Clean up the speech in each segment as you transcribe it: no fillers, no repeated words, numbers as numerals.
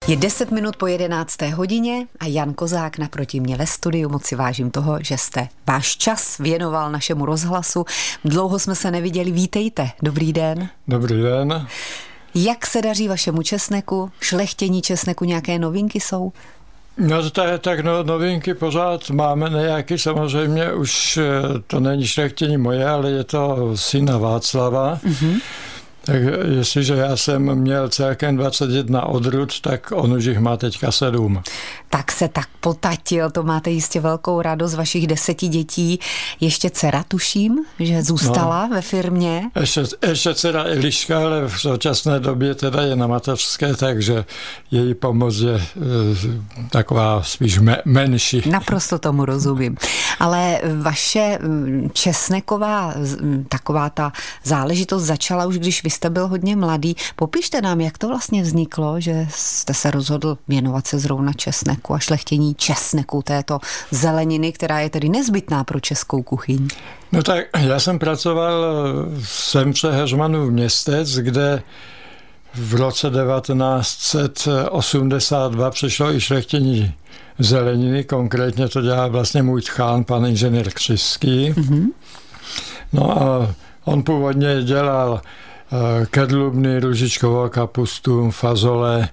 Je 10 minut po 11. hodině a Jan Kozák naproti mě ve studiu. Moc si vážím toho, že jste váš čas věnoval našemu rozhlasu. Dlouho jsme se neviděli. Vítejte. Dobrý den. Dobrý den. Jak se daří vašemu česneku? Šlechtění česneku, nějaké novinky jsou? No tak novinky pořád máme nějaký, samozřejmě už to není šlechtění moje, ale je to syna Václava. Mm-hmm. Tak jestliže já jsem měl celkem 21 odrůd, tak on už jich má teďka 7. Tak se tak potatil, to máte jistě velkou radost vašich 10 dětí. Ještě dcera, tuším, že zůstala ve firmě. Ještě dcera Eliška, ale v současné době teda je na mateřské, takže její pomoc je taková spíš menší. Naprosto tomu rozumím. Ale vaše česneková taková ta záležitost začala už, když vy jste byl hodně mladý. Popište nám, jak to vlastně vzniklo, že jste se rozhodl věnovat se zrovna česneku a šlechtění česneku, této zeleniny, která je tedy nezbytná pro českou kuchyň. No tak já jsem pracoval v Semře Heřmanův Městec, kde v roce 1982 přišlo i šlechtění zeleniny, konkrétně to dělá vlastně můj tchán, pan inženýr Křiský. Mm-hmm. No a on původně dělal kedlubny, růžičkovou kapustu, fazole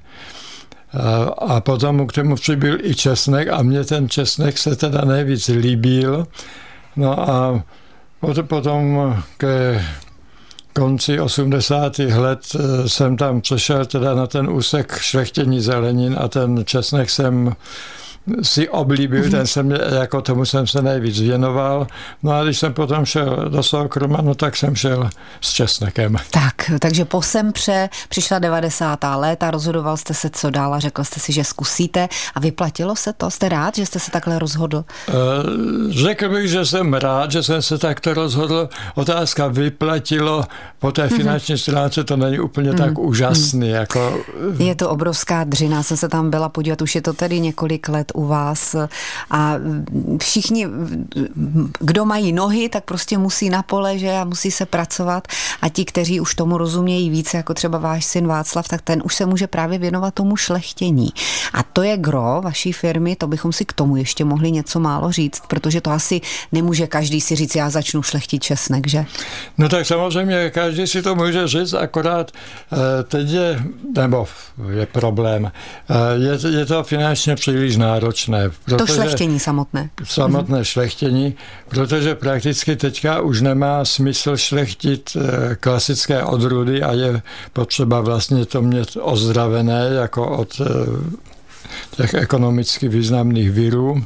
a potom k tomu přibyl i česnek a mně ten česnek se teda nejvíc líbil. No a potom ke konci 80. let jsem tam přešel teda na ten úsek šlechtění zelenin a ten česnek jsem si oblíbil, ten jsem jako tomu jsem se nejvíc věnoval. No a když jsem potom šel do soukroma, no tak jsem šel s česnekem. Takže po Sempře přišla 90. léta, rozhodoval jste se co dál a řekl jste si, že zkusíte a vyplatilo se to? Jste rád, že jste se takhle rozhodl? Řekl bych, že jsem rád, že jsem se takto rozhodl. Otázka vyplatilo po té finanční stránce, to není úplně tak úžasný. Jako... Je to obrovská dřina, jsem se tam byla podívat, už je to tedy několik let u vás a všichni, kdo mají nohy, tak prostě musí na pole, že a musí se pracovat a ti, kteří už tomu rozumějí více, jako třeba váš syn Václav, tak ten už se může právě věnovat tomu šlechtění. A to je gro vaší firmy, to bychom si k tomu ještě mohli něco málo říct, protože to asi nemůže každý si říct, já začnu šlechtit česnek, že? No tak samozřejmě každý si to může říct, akorát teď je problém. Je to finančně příliš náročné. To šlechtění samotné. Samotné šlechtění, protože prakticky teďka už nemá smysl šlechtit klasické odrůdy a je potřeba vlastně to mít ozdravené jako od těch ekonomicky významných virů.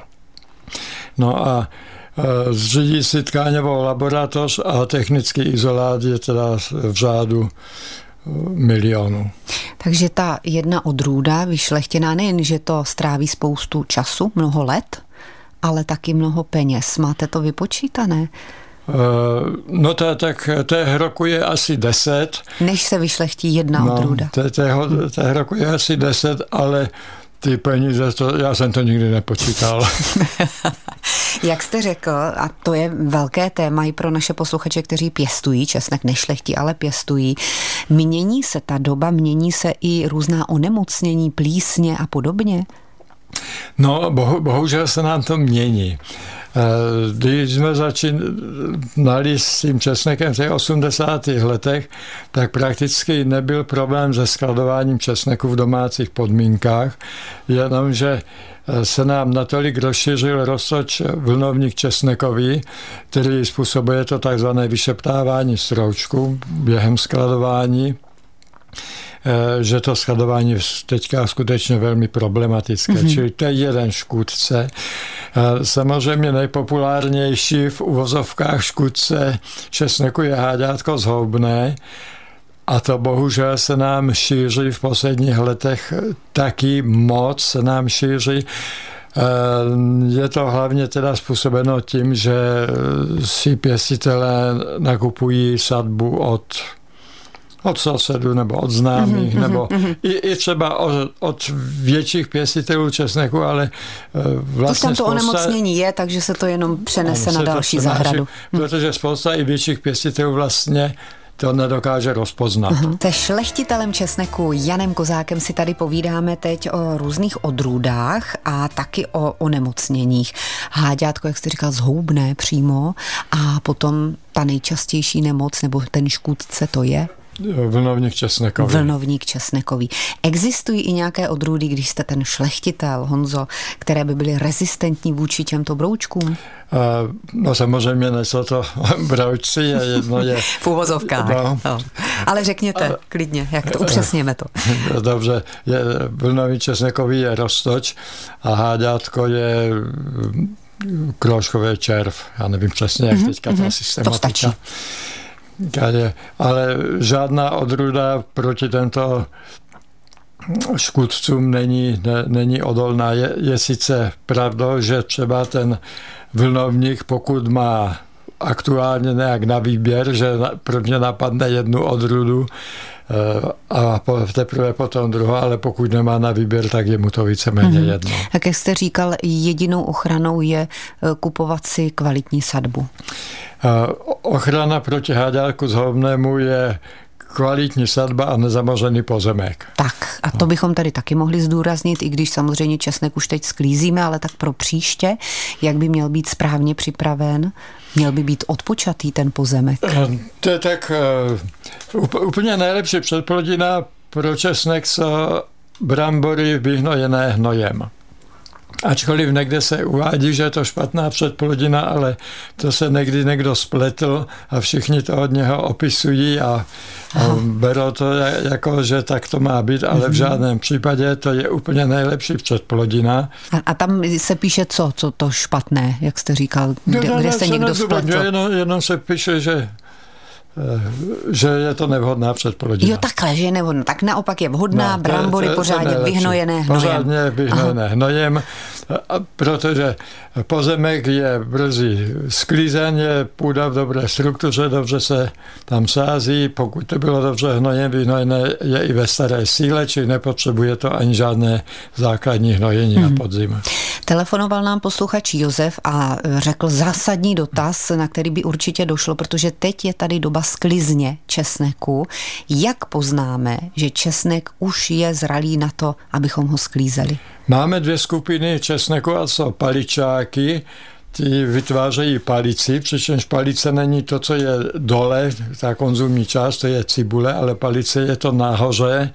No a zřídí si tkáňovou laboratoř a technický izolát je teda v řádu milionů. Takže ta jedna odrůda vyšlechtěná, nejen, že to stráví spoustu času, mnoho let, ale taky mnoho peněz. Máte to vypočítané? No tak té roku je asi 10. Než se vyšlechtí jedna odrůda. Té roku je asi 10, ale ty peníze, já jsem to nikdy nepočítal. Jak jste řekl, a to je velké téma i pro naše posluchače, kteří pěstují česnek, nešlechtí, ale pěstují. Mění se ta doba, mění se i různá onemocnění, plísně a podobně? No, bohužel se nám to mění. Když jsme začínali s tím česnekem v těch 80. letech, tak prakticky nebyl problém se skladováním česneku v domácích podmínkách, jenomže se nám natolik rozšířil roztoč vlnovník česnekový, který způsobuje to takzvané vyšeptávání stroučku během skladování, že to skladování teďka skutečně velmi problematické. Mm-hmm. Čili to je jeden škůdce. Samozřejmě nejpopulárnější v uvozovkách škůdce česneku je háďátko zhoubné a to bohužel se nám šíří v posledních letech taky moc se nám šíří. Je to hlavně teda způsobeno tím, že si pěstitelé nakupují sadbu od sousedů nebo od známých, nebo i třeba od větších pěstitelů česneku, ale vlastně už tam to onemocnění je, takže se to jenom přenese na další zahradu. Protože spousta i větších pěstitelů vlastně to nedokáže rozpoznat. Se šlechtitelem česneku Janem Kozákem si tady povídáme teď o různých odrůdách a taky o onemocněních. Háďátko, jak jste říkal, zhoubné přímo a potom ta nejčastější nemoc nebo ten škůdce to je? Vlnovník česnekový. Vlnovník česnekový. Existují i nějaké odrůdy, když jste ten šlechtitel, Honzo, které by byly rezistentní vůči těmto broučkům? No samozřejmě nejsou to broučci, jedno je... V uvozovkách. No. Ale řekněte klidně, jak to upřesněme to. Dobře, vlnovník česnekový je roztoč a háďátko je kroužkový červ. Já nevím přesně, jak teďka ta systematika. To stačí. Ale žádná odrůda proti těmto škůdcům není odolná. Je sice pravdou, že třeba ten vlnovník, pokud má aktuálně nějak na výběr, že prvně napadne jednu odrůdu a teprve potom druhou, ale pokud nemá na výběr, tak je mu to víceméně jedno. Jak jste říkal, jedinou ochranou je kupovat si kvalitní sadbu. Ochrana proti háďátku zhoubnému je kvalitní sadba a nezamořený pozemek. Tak a to bychom tady taky mohli zdůraznit, i když samozřejmě česnek už teď sklízíme, ale tak pro příště, jak by měl být správně připraven, měl by být odpočatý ten pozemek. To je tak úplně nejlepší předplodina pro česnek jsou brambory vyhnojené hnojem. Ačkoliv někde se uvádí, že je to špatná předplodina, ale to se někdy někdo spletl a všichni to od něho opisují a berou to jako, že tak to má být, ale v žádném případě to je úplně nejlepší předplodina. A tam se píše co to špatné, jak jste říkal, kde se někdo spletl? Jenom se píše, že je to nevhodná předplodina. Jo, takhle, že je nevhodná. Tak naopak je vhodná, brambory pořádně vyhnojené hnojem. Pořádně vyhnojené hnojem, protože pozemek je brzy sklízen, je půda v dobré struktuře, dobře se tam sází, pokud to bylo dobře hnojem vyhnojené, je i ve staré síle, čili nepotřebuje to ani žádné základní hnojení na podzim. Telefonoval nám posluchač Josef a řekl zásadní dotaz, na který by určitě došlo, protože teď je tady doba sklizně česneku. Jak poznáme, že česnek už je zralý na to, abychom ho sklízeli? Máme dvě skupiny česneku, a jsou paličáky. Ty vytvářejí palici, přičemž palice není to, co je dole, ta konzumní část, to je cibule, ale palice je to nahoře,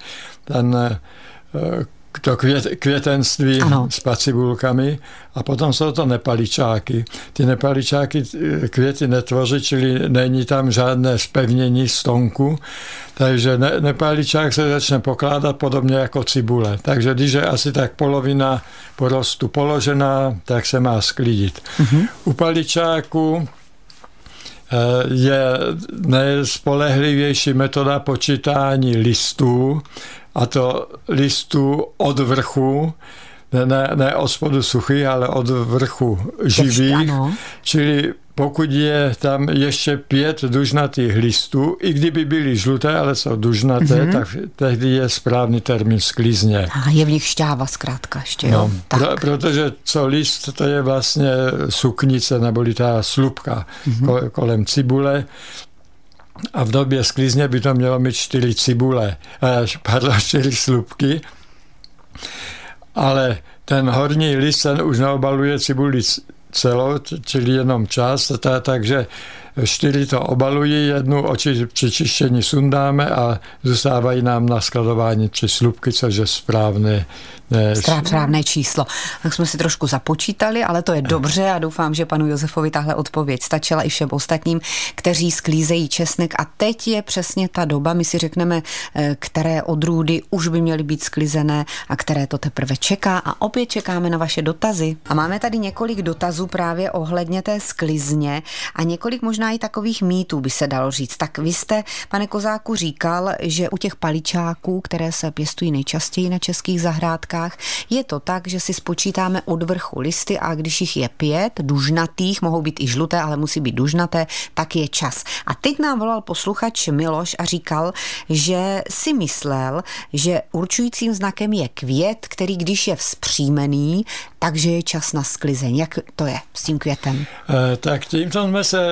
to květenství s pacibulkami a potom jsou to nepaličáky. Ty nepaličáky květy netvoří, čili není tam žádné zpevnění stonku, takže nepaličák se začne pokládat podobně jako cibule. Takže když je asi tak polovina porostu položená, tak se má sklidit. U paličáku je nejspolehlivější metoda počítání listů, a to listů od vrchu, ne od spodu suchých, ale od vrchu živých. Čili pokud je tam ještě 5 dužnatých listů, i kdyby byly žluté, ale jsou dužnaté, tak tehdy je správný termín sklizně. A je v nich šťáva zkrátka ještě, jo? Protože co list, to je vlastně suknice, neboli ta slupka kolem cibule. A v době sklizně by to mělo mít 4 slupky, ale ten horní list ten už neobaluje cibuli celou, čili jenom část, takže 4 to obalují, jednu při čištění sundáme a zůstávají nám na skladování 3 slupky, což je správné číslo. Tak jsme si trošku započítali, ale to je dobře a doufám, že panu Josefovi tahle odpověď stačila i všem ostatním, kteří sklízejí česnek. A teď je přesně ta doba, my si řekneme, které odrůdy už by měly být sklizené a které to teprve čeká. A opět čekáme na vaše dotazy. A máme tady několik dotazů právě ohledně té sklizně a několik možná i takových mýtů by se dalo říct. Tak vy jste, pane Kozáku, říkal, že u těch paličáků, které se pěstují nejčastěji na českých zahrádkách, je to tak, že si spočítáme od vrchu listy a když jich je 5 dužnatých, mohou být i žluté, ale musí být dužnaté, tak je čas. A teď nám volal posluchač Miloš a říkal, že si myslel, že určujícím znakem je květ, který když je vzpřímený, takže je čas na sklizeň. Jak to je s tím květem? Tak tímto jsme se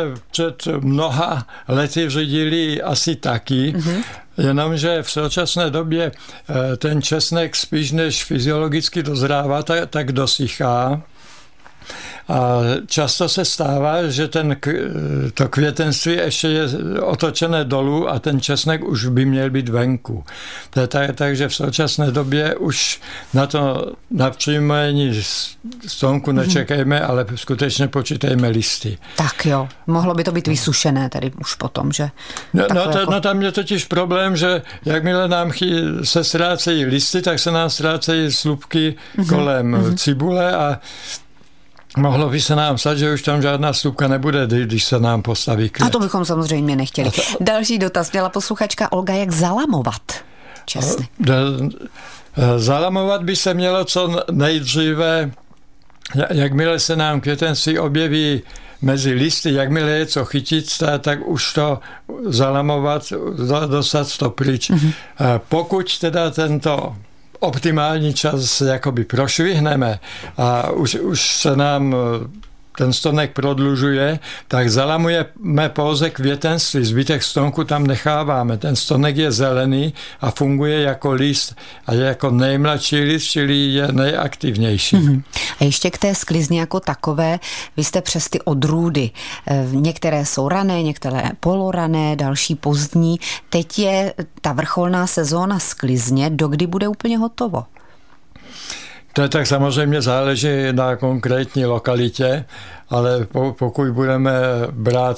před mnoha lety řídili asi taky, jenomže v současné době ten česnek spíš než fyziologicky dozrává, tak dosychá. A často se stává, že to květenství ještě je otočené dolů a ten česnek už by měl být venku. Takže v současné době už na přijímání stonku nečekejme, ale skutečně počítejme listy. Tak jo, mohlo by to být vysušené tedy už potom, že? No tam je totiž problém, že jakmile nám se ztrácejí listy, tak se nám ztrácejí slupky kolem cibule a mohlo by se nám stát, že už tam žádná slupka nebude, když se nám postaví květ. A to bychom samozřejmě nechtěli. Další dotaz měla posluchačka Olga, jak zalamovat česnek? Zalamovat by se mělo co nejdříve, jakmile se nám květenství objeví mezi listy, jakmile je co chytit, tak už to zalamovat, dostat to pryč. Pokud teda tento optimální čas jakoby prošvihneme a už se nám ten stonek prodlužuje, tak zalamujeme pouze květenství, zbytek stonku tam necháváme. Ten stonek je zelený a funguje jako list a je jako nejmladší list, čili je nejaktivnější. A ještě k té sklizni jako takové, vy jste přes ty odrůdy. Některé jsou rané, některé polorané, další pozdní. Teď je ta vrcholná sezóna sklizně, dokdy bude úplně hotovo? To tak samozřejmě záleží na konkrétní lokalitě, ale pokud budeme brát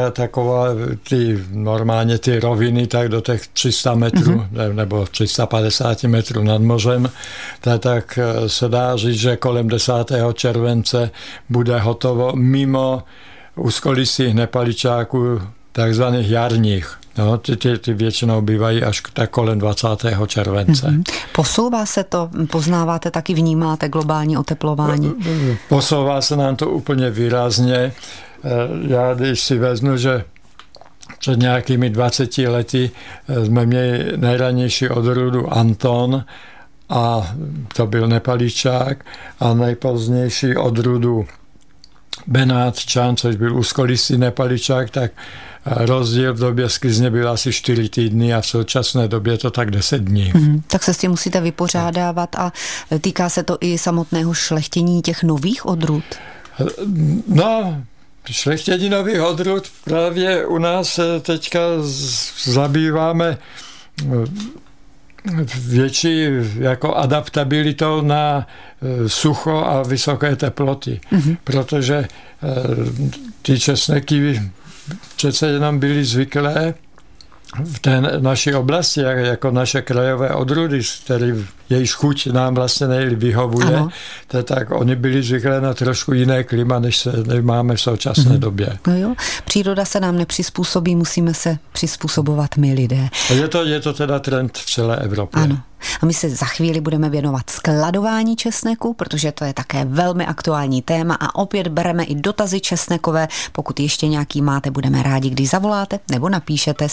normálně ty roviny, tak do těch 300 metrů nebo 350 metrů nad mořem, tak se dá říct, že kolem 10. července bude hotovo mimo úzkolistých nepaličáků, takzvaných jarních. No, ty většinou bývají až tak kolem 20. července. Posouvá se to? Poznáváte, taky vnímáte globální oteplování? Posouvá se nám to úplně výrazně. Já když si vezmu, že před nějakými 20 lety jsme měli nejranější odrůdu Anton a to byl nepaličák a nejpozdější odrůdu Benátčan, což byl úzkolistý nepaličák, tak rozdíl v době sklizně byl asi 4 týdny a v současné době to tak 10 dní. Tak se s tím musíte vypořádávat a týká se to i samotného šlechtění těch nových odrůd? No, šlechtění nových odrůd právě u nás teďka zabýváme větší jako adaptabilitou na sucho a vysoké teploty, protože ty česneky přece jenom byly zvyklé v té naší oblasti, jako naše krajové odrůdy, který jejich chuť nám vlastně nejlíp vyhovuje, tak oni byli zvyklé na trošku jiné klima, než máme v současné době. No jo, příroda se nám nepřizpůsobí, musíme se přizpůsobovat my lidé. Je to teda trend v celé Evropě. Ano. A my se za chvíli budeme věnovat skladování česneku, protože to je také velmi aktuální téma a opět bereme i dotazy česnekové. Pokud ještě nějaký máte, budeme rádi, když zavoláte nebo napíšete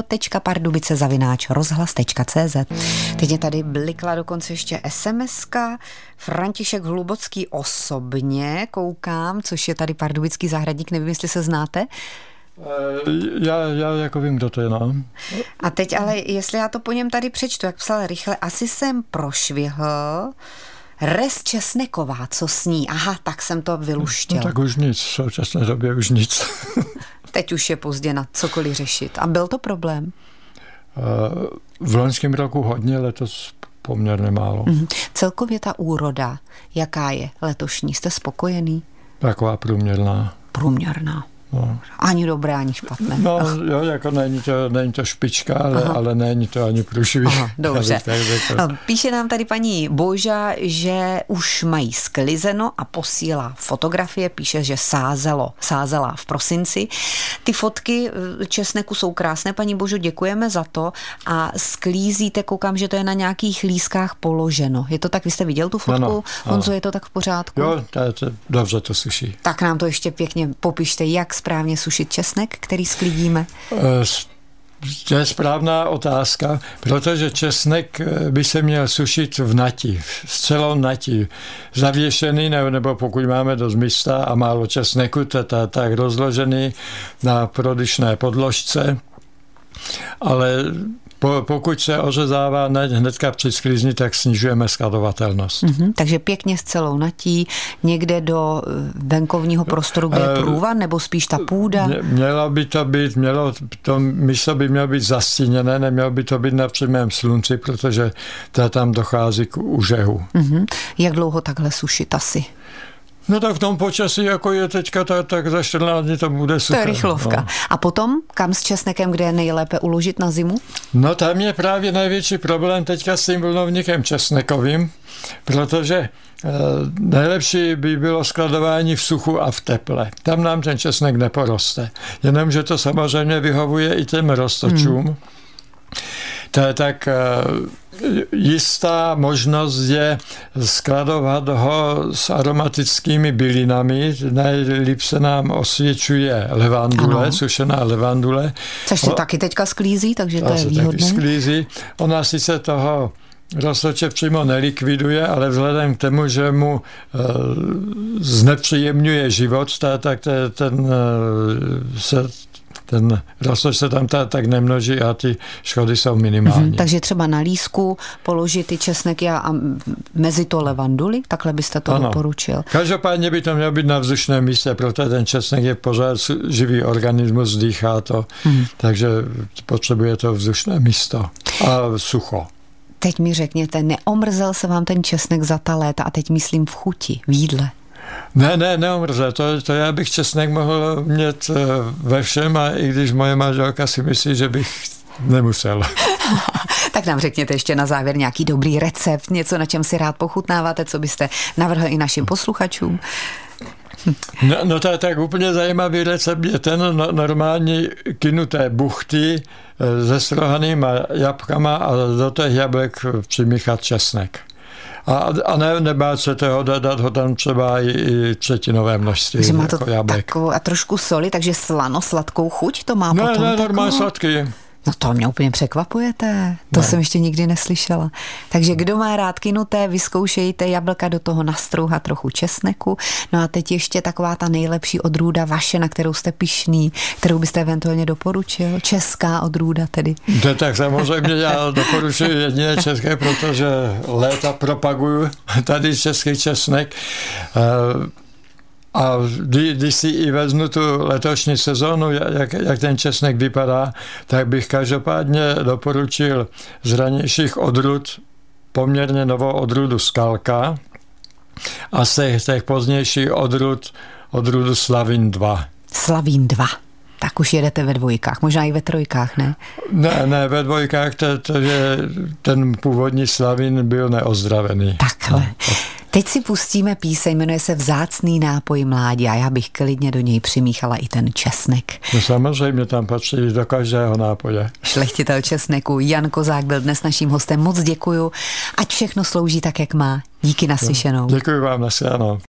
studio.pardubice@rozhlas.cz. Teď je tady blikla dokonce ještě SMS-ka. František Hlubocký osobně, koukám, což je tady pardubický zahradník, nevím, jestli se znáte. Já jako vím, kdo to je, no. A teď ale, jestli já to po něm tady přečtu, jak psal rychle, asi jsem prošvihl. Rest česneková, co s ní? Aha, tak jsem to vyluštil. No, tak už nic, v současné době už nic. Teď už je pozdě na cokoliv řešit. A byl to problém? V loňském roku hodně, letos poměrně málo. Celkově ta úroda, jaká je letošní? Jste spokojený? Taková průměrná. Průměrná. No. Ani dobré, ani špatné. No jo, jako není to špička, ale není to ani průšvih. Dobře. Píše nám tady paní Boža, že už mají sklizeno a posílá fotografie, píše, že sázela v prosinci. Ty fotky česneku jsou krásné, paní Božo, děkujeme za to a sklízíte, koukám, že to je na nějakých lískách položeno. Je to tak, vy jste viděl tu fotku? Ano. Honzo, je to tak v pořádku? Jo, dobře to suší. Tak nám to ještě pěkně popište, jak správně sušit česnek, který sklidíme? To je správná otázka, protože česnek by se měl sušit v nati, s celou natí. Zavěšený, nebo pokud máme dost místa a málo česneku, tak rozložený na prodyšné podložce. Ale pokud se ořezává hnedka při sklizni, tak snižujeme skladovatelnost. Takže pěkně s celou natí, někde do venkovního prostoru, kde je průvan, nebo spíš ta půda? To místo by mělo být zastíněné, nemělo by to být na přímém slunci, protože tam dochází k úžehu. Jak dlouho takhle sušit asi? No tak v tom počasí, jako je teďka, tak za 14 dní to bude super. To je rychlovka. No. A potom, kam s česnekem, kde je nejlépe uložit na zimu? No tam je právě největší problém teďka s tím vlnovníkem česnekovým, protože nejlepší by bylo skladování v suchu a v teple. Tam nám ten česnek neporoste. Jenomže to samozřejmě vyhovuje i těm roztočům. Tak jistá možnost je skladovat ho s aromatickými bylinami. Nejlíp se nám osvědčuje levandule, sušená levandule. Což se taky teďka sklízí, takže to je výhodné. Taky sklízí. Ona sice toho roztoče přímo nelikviduje, ale vzhledem k tomu, že mu znepříjemňuje život, tak ten roztoč se tam tak nemnoží a ty škody jsou minimální. Takže třeba na lísku položit ty česneky a mezi to levanduly, takhle byste to doporučil. Každopádně by to mělo být na vzdušném místě, protože ten česnek je pořád živý organismus, dýchá to, takže potřebuje to vzdušné místo a sucho. Teď mi řekněte, neomrzel se vám ten česnek za ta léta, a teď myslím v chuti, v jídle? Neomrzel. To já bych česnek mohl mít ve všem, a i když moje manželka si myslí, že bych nemusel. Tak nám řekněte ještě na závěr nějaký dobrý recept, něco, na čem si rád pochutnáváte, co byste navrhl i našim posluchačům. No tak úplně zajímavý recept je ten normální kynuté buchty se strohanýma jabkama a do těch jablek přimíchat česnek. A nebát se toho, dát ho tam třeba i třetinové množství. Takže má to takovou a trošku soli, takže sladkou chuť to má potom? Ne, normálně sladký. No to mě úplně překvapujete. To jsem ještě nikdy neslyšela. Takže kdo má rád kynuté, vyzkoušejte jablka, do toho nastrouhat trochu česneku. No a teď ještě taková ta nejlepší odrůda vaše, na kterou jste pyšný, kterou byste eventuálně doporučil. Česká odrůda tedy. Tak samozřejmě já doporučuji jediné české, protože léta propaguju tady český česnek. A když si i vezmu tu letošní sezónu, jak ten česnek vypadá, tak bych každopádně doporučil z ranějších odrůd poměrně novou odrůdu Skalka a z těch pozdějších odrůdu Slavín 2. Slavín 2. Tak už jedete ve dvojkách, možná i ve trojkách, ne? Ne, ve dvojkách, protože ten původní Slavín byl neozdravený. Takhle. No. Teď si pustíme píseň, jmenuje se Vzácný nápoj mládí a já bych klidně do něj přimíchala i ten česnek. No samozřejmě tam patří do každého nápoje. Šlechtitel česneku Jan Kozák byl dnes naším hostem. Moc děkuju, ať všechno slouží tak, jak má. Díky, naslyšenou. Děkuji vám, naslyšenou.